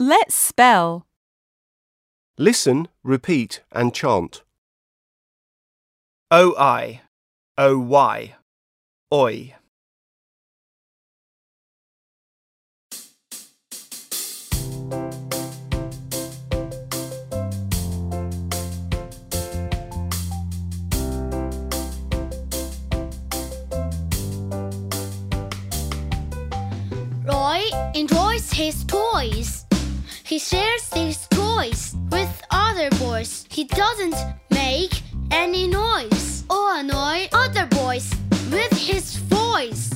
Let's spell. Listen, repeat and chant. O-I, O-Y, oi. Roy enjoys his toys. He shares these toys with other boys. He doesn't make any noise or annoy other boys with his voice.